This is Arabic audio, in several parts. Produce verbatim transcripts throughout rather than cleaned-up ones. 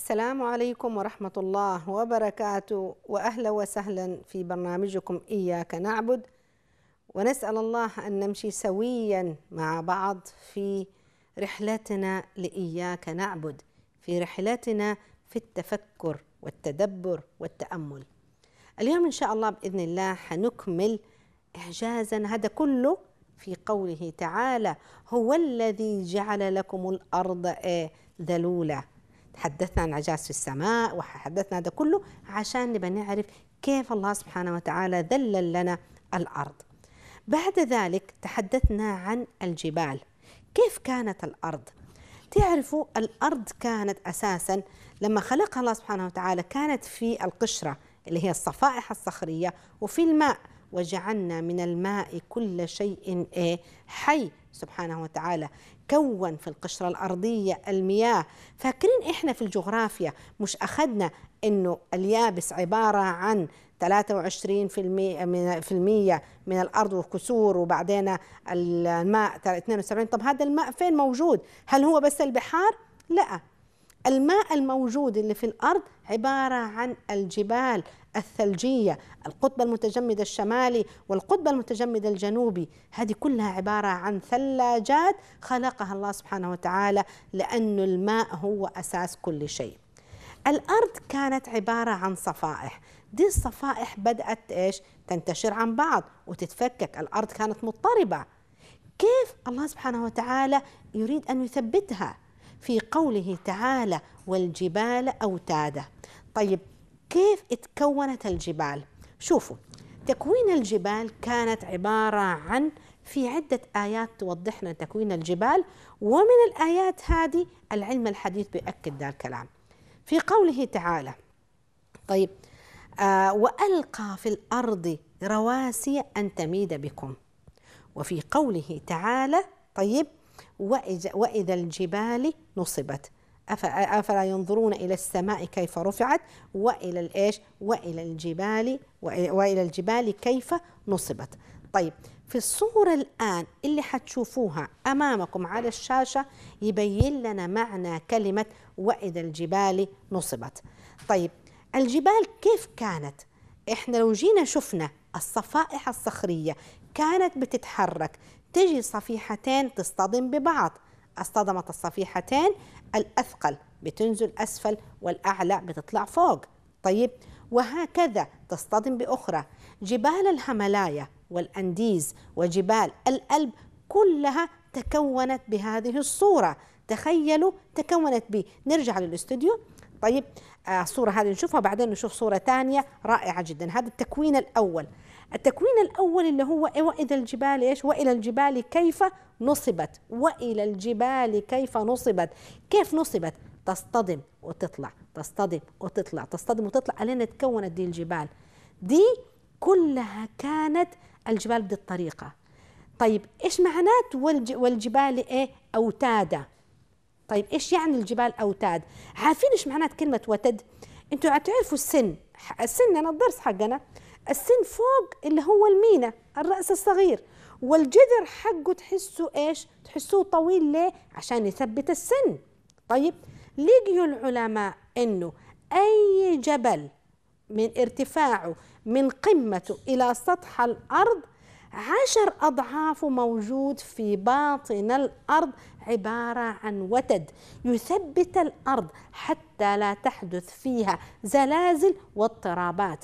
السلام عليكم ورحمة الله وبركاته، وأهلا وسهلا في برنامجكم إياك نعبد. ونسأل الله أن نمشي سويا مع بعض في رحلتنا لإياك نعبد، في رحلتنا في التفكر والتدبر والتأمل. اليوم إن شاء الله بإذن الله حنكمل إعجازا هذا كله في قوله تعالى: هو الذي جعل لكم الأرض ذلولا. تحدثنا عن عجاز في السماء وحدثنا هذا كله عشان نبقى نعرف كيف الله سبحانه وتعالى ذلل لنا الأرض. بعد ذلك تحدثنا عن الجبال، كيف كانت الأرض. تعرفوا الأرض كانت أساسا لما خلقها الله سبحانه وتعالى كانت في القشرة اللي هي الصفائح الصخرية وفي الماء، وجعلنا من الماء كل شيء حي. سبحانه وتعالى كون في القشرة الأرضية المياه. فاكرين إحنا في الجغرافيا مش أخذنا إنه اليابس عبارة عن ثلاثة وعشرين بالمئة من الأرض وكسور، وبعدين الماء اثنين وسبعين. طب هذا الماء فين موجود؟ هل هو بس البحار؟ لا، الماء الموجود اللي في الأرض عبارة عن الجبال الثلجية، القطب المتجمد الشمالي والقطب المتجمد الجنوبي، هذه كلها عبارة عن ثلاجات خلقها الله سبحانه وتعالى، لأن الماء هو أساس كل شيء. الأرض كانت عبارة عن صفائح، دي الصفائح بدأت إيش؟ تنتشر عن بعض وتتفكك. الأرض كانت مضطربة. كيف الله سبحانه وتعالى يريد أن يثبتها؟ في قوله تعالى: والجبال أوتادا. طيب كيف اتكونت الجبال؟ شوفوا، تكوين الجبال كانت عبارة عن في عدة آيات توضح لنا تكوين الجبال، ومن الآيات هذه العلم الحديث بيأكد ذا الكلام. في قوله تعالى: طيب آه وألقى في الأرض رواسي أن تميد بكم. وفي قوله تعالى: طيب وإذا الجبال نصبت أفلا ينظرون إلى السماء كيف رفعت وإلى الإيش وإلى الجبال وإلى الجبال كيف نصبت. طيب في الصورة الآن اللي حتشوفوها أمامكم على الشاشة يبين لنا معنى كلمة وإذا الجبال نصبت. طيب الجبال كيف كانت؟ إحنا لو جينا شفنا الصفائح الصخرية كانت بتتحرك، تجي صفيحتين تصطدم ببعض، اصطدمت الصفيحتين الأثقل بتنزل أسفل والأعلى بتطلع فوق. طيب وهكذا تصطدم بأخرى. جبال الهملايا والأنديز وجبال الألب كلها تكونت بهذه الصورة. تخيلوا تكونت ب نرجع للاستوديو. طيب آه الصورة هذه نشوفها بعدين نشوف صورة ثانية رائعة جدا. هذا التكوين الأول. التكوين الأول اللي هو وإذا الجبال إيش وإلى الجبال كيف نصبت. وإلى الجبال كيف نصبت. كيف نصبت؟ تصطدم وتطلع، تصطدم وتطلع، تصطدم وتطلع، ألين تكونت دي الجبال. دي كلها كانت الجبال بدي الطريقة. طيب إيش معنات والجبال إيه أوتادا؟ طيب إيش يعني الجبال أوتاد؟ عارفين إيش معنات كلمة وتد؟ أنتوا هتعرفوا السن. السن أنا الدرس حقنا السن فوق اللي هو المينا الرأس الصغير، والجذر حقه تحسوا إيش؟ تحسوه طويل. ليه؟ عشان يثبت السن. طيب لقيوا العلماء إنه أي جبل من ارتفاعه من قمته إلى سطح الأرض عشر أضعافه موجود في باطن الأرض عبارة عن وتد يثبت الأرض حتى لا تحدث فيها زلازل واضطرابات.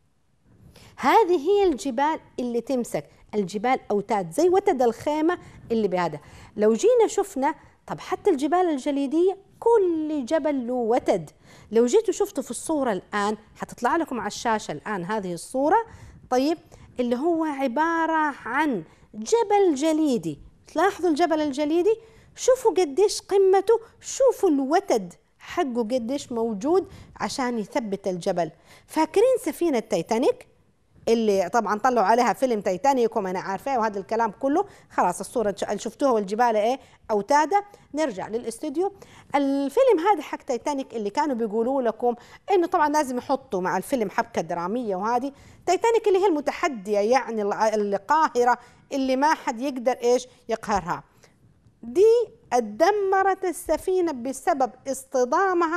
هذه هي الجبال اللي تمسك. الجبال أوتاد زي وتد الخيمة اللي بهذا. لو جينا شفنا طب حتى الجبال الجليدية كل جبل له وتد. لو جيتوا شفتوا في الصورة الآن حتطلع لكم على الشاشة الآن هذه الصورة. طيب اللي هو عبارة عن جبل جليدي. تلاحظوا الجبل الجليدي شوفوا قديش قمته، شوفوا الوتد حقه قديش موجود عشان يثبت الجبل. فاكرين سفينة تايتانيك اللي طبعا طلعوا عليها فيلم تايتانيك وما انا عارفاه وهذا الكلام كله؟ خلاص الصورة اللي شفتوها والجبال ايه أوتادة. نرجع للاستوديو. الفيلم هذا حق تايتانيك اللي كانوا بيقولوا لكم انه طبعا لازم يحطوا مع الفيلم حبكة درامية، وهذه تايتانيك اللي هي المتحدية يعني القاهرة اللي ما حد يقدر ايش يقهرها. دي اتدمرت السفينة بسبب اصطدامها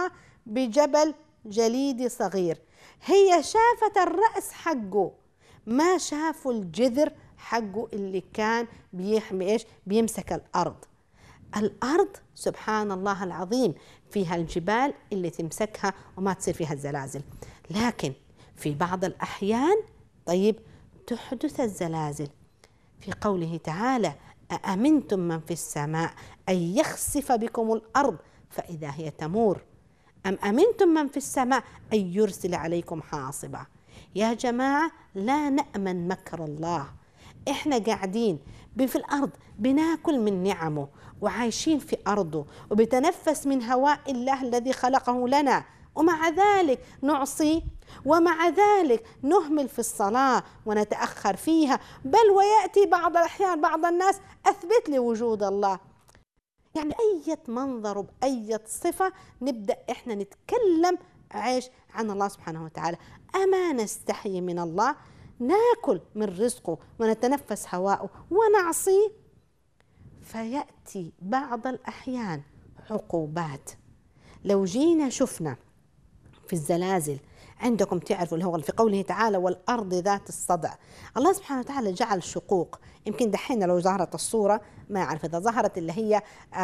بجبل جليدي صغير، هي شافت الرأس حقه، ما شافوا الجذر حقه اللي كان بيحمي إيش؟ بيمسك الأرض. الأرض سبحان الله العظيم فيها الجبال اللي تمسكها وما تصير فيها الزلازل، لكن في بعض الأحيان طيب تحدث الزلازل. في قوله تعالى: أأمنتم من في السماء أن يخسف بكم الأرض فإذا هي تمور أم أمنتم من في السماء أن يرسل عليكم حاصبا. يا جماعة لا نأمن مكر الله، إحنا قاعدين في الأرض بناكل من نعمه وعايشين في أرضه وبتنفس من هواء الله الذي خلقه لنا، ومع ذلك نعصي، ومع ذلك نهمل في الصلاة ونتأخر فيها، بل ويأتي بعض الأحيان بعض الناس أثبت لي وجود الله. يعني أي منظر بأي صفة نبدأ إحنا نتكلم عيش عن الله سبحانه وتعالى. أما نستحي من الله؟ ناكل من رزقه ونتنفس هواءه ونعصيه. فيأتي بعض الأحيان عقوبات. لو جينا شفنا في الزلازل عندكم تعرفوا اللي هو في قوله تعالى: والأرض ذات الصدع، الله سبحانه وتعالى جعل شقوق. يمكن دحين لو ظهرت الصورة ما أعرف إذا ظهرت اللي هي آه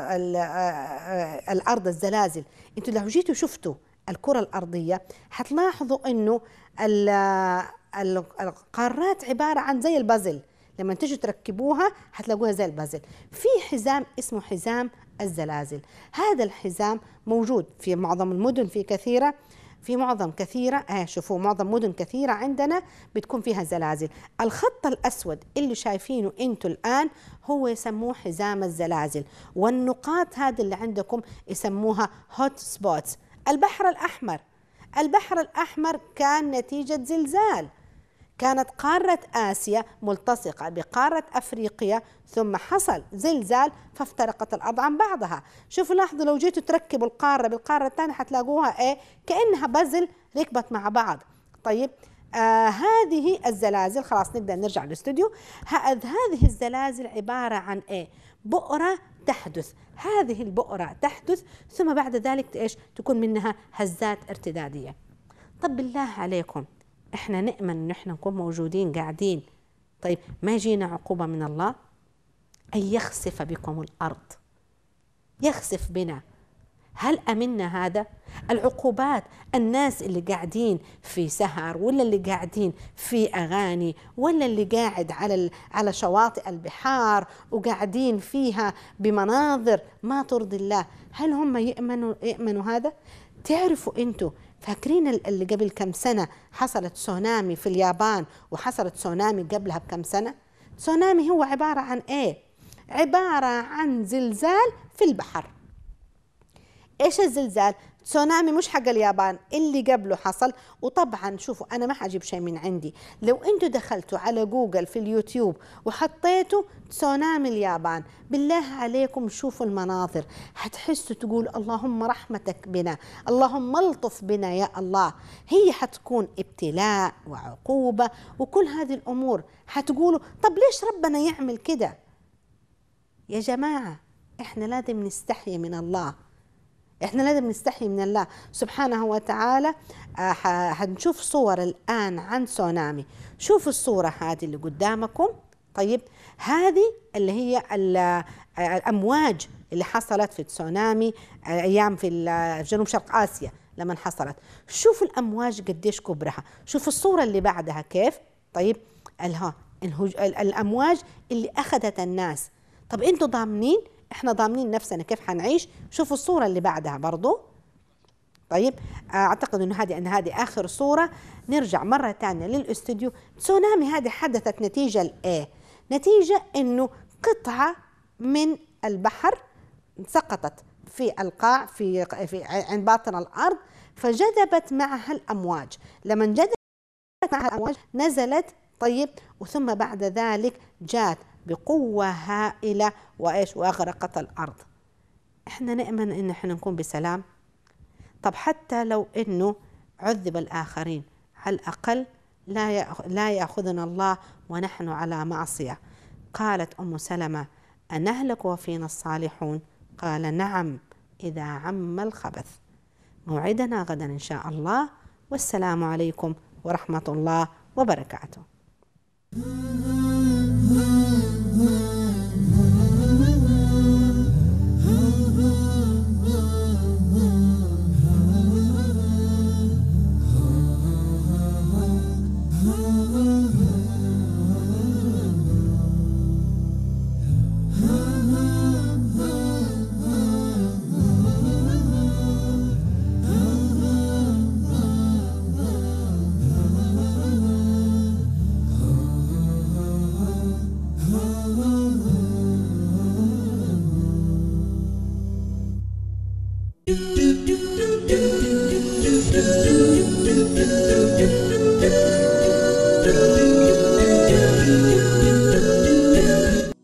آه الأرض الزلازل، أنتوا لو جيتوا شفتوا الكرة الأرضية هتلاحظوا إنه القارات عبارة عن زي البازل، لما تيجوا تركبوها هتلاقوها زي البازل. في حزام اسمه حزام الزلازل، هذا الحزام موجود في معظم المدن، في كثيرة في معظم كثيرة آه شوفوا معظم مدن كثيرة عندنا بتكون فيها زلازل. الخط الأسود اللي شايفينه انتوا الآن هو يسموه حزام الزلازل، والنقاط هذه اللي عندكم يسموها هوت سبوتس. البحر الأحمر، البحر الأحمر كان نتيجة زلزال، كانت قارة آسيا ملتصقة بقارة أفريقيا، ثم حصل زلزال فافترقت الأرض عن بعضها. شوفوا لاحظوا لو جيتوا تركبوا القارة بالقارة الثانية هتلاقوها إيه؟ كأنها بازل ركبت مع بعض. طيب آه هذه الزلازل، خلاص نبدأ نرجع للاستوديو. هذه الزلازل عبارة عن إيه؟ بؤرة تحدث، هذه البؤرة تحدث ثم بعد ذلك إيش؟ تكون منها هزات ارتدادية. طب بالله عليكم احنا نأمن ان احنا نكون موجودين قاعدين، طيب ما يجينا عقوبة من الله؟ أن يخسف بكم الأرض، يخسف بنا، هل أمنا هذا؟ العقوبات، الناس اللي قاعدين في سهر، ولا اللي قاعدين في أغاني، ولا اللي قاعد على على شواطئ البحار وقاعدين فيها بمناظر ما ترضي الله، هل هم يأمنوا يأمنوا هذا؟ تعرفوا انتوا فاكرين اللي قبل كم سنة حصلت تسونامي في اليابان، وحصلت تسونامي قبلها بكم سنة؟ تسونامي هو عبارة عن ايه؟ عبارة عن زلزال في البحر. ايش الزلزال؟ تسونامي مش حق اليابان، اللي قبله حصل. وطبعا شوفوا انا ما حجيب شيء من عندي، لو انتوا دخلتوا على جوجل في اليوتيوب وحطيتوا تسونامي اليابان، بالله عليكم شوفوا المناظر، هتحسوا تقول اللهم رحمتك بنا، اللهم الطف بنا يا الله. هي حتكون ابتلاء وعقوبة وكل هذه الامور، هتقولوا طب ليش ربنا يعمل كده؟ يا جماعة احنا لازم نستحي من الله، احنا لازم نستحي من الله سبحانه وتعالى. هنشوف صور الآن عن تسونامي، شوفوا الصورة هذه اللي قدامكم. طيب هذه اللي هي الأمواج اللي حصلت في تسونامي أيام في جنوب شرق آسيا لما حصلت. شوفوا الأمواج قديش كبرها، شوفوا الصورة اللي بعدها كيف. طيب الأمواج اللي أخذت الناس. طب انتوا ضامنين؟ احنا ضامنين نفسنا كيف حنعيش؟ شوفوا الصورة اللي بعدها برضو. طيب اعتقد انه هذه ان هذه اخر صورة. نرجع مرة ثانية للاستوديو. تسونامي هذه حدثت نتيجة لايه؟ نتيجة انه قطعة من البحر سقطت في القاع في في عند باطن الارض، فجذبت معها الامواج. لما جذبت معها الامواج نزلت. طيب وثم بعد ذلك جاءت بقوة هائلة وإيش؟ وأغرقت الأرض. إحنا نأمن إن إحنا نكون بسلام؟ طب حتى لو إنه عذب الآخرين، على الأقل لا لا يأخذنا الله ونحن على معصية. قالت أم سلمة: أنهلك وفينا الصالحون؟ قال: نعم إذا عم الخبث. موعدنا غدا إن شاء الله، والسلام عليكم ورحمة الله وبركاته.